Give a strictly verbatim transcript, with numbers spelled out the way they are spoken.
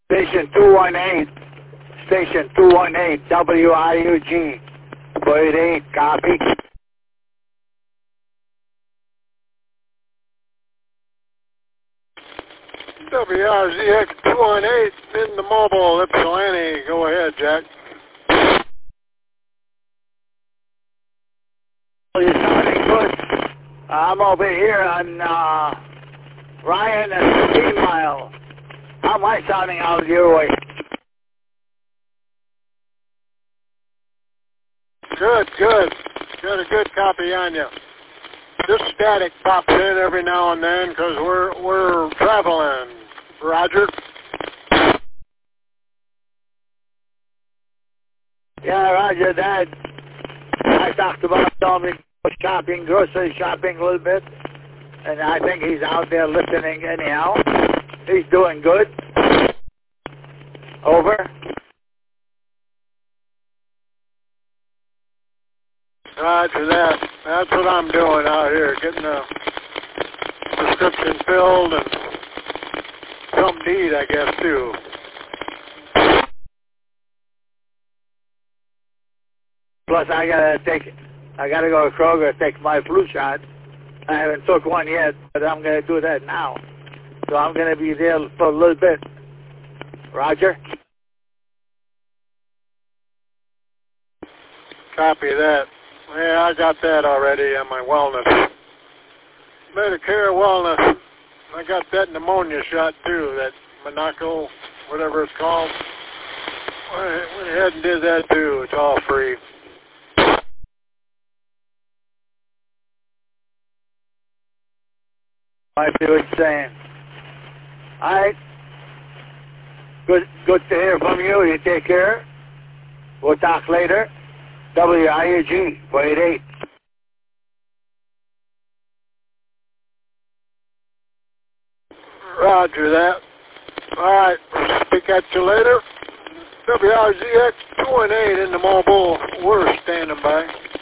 Station two one eight. Station two one eight, W I U G. four eight eight, copy. W R Z X two one eight in the mobile, Ypsilanti. Go ahead, Jack. You're sounding good. I'm over here on uh, Ryan and fifteen mile. How am I sounding out your way? Good, good. Got a good copy on you. This static pops in every now and then because we're we're traveling. Roger. Yeah, Roger that. I talked about Tommy shopping, grocery shopping a little bit, and I think he's out there listening anyhow. He's doing good. Over. Roger that. That's what I'm doing out here, getting a prescription filled and something to eat, I guess, too. Plus, I gotta take, I gotta go to Kroger and take my flu shot. I haven't took one yet, but I'm gonna do that now. So I'm gonna be there for a little bit. Roger. Copy that. Yeah, I got that already on my wellness. Medicare wellness. I got that pneumonia shot too, that monocle, whatever it's called. I went ahead and did that too. It's all free. I see what you're saying. All right. Good, good to hear from you. You take care. We'll talk later. W I U G, four eight eight. Roger that. All right. Speak at you later. W R Z X two one eight in the mobile. We're standing by.